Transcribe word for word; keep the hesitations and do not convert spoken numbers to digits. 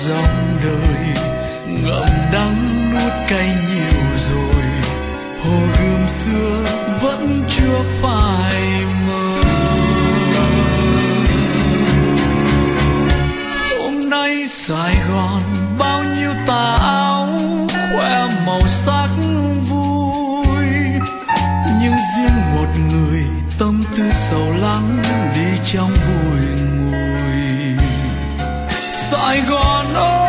dòng đời, ngậm đắng nuốt cay nhiều rồi, hồ Gươm xưa vẫn chưa phai mờ. Hôm nay Sài Gòn bao nhiêu tà áo khoe màu sắc vui, nhưng riêng một người tâm tư sầu lắng đi trong bụi ngùi. Sài Gòn ơi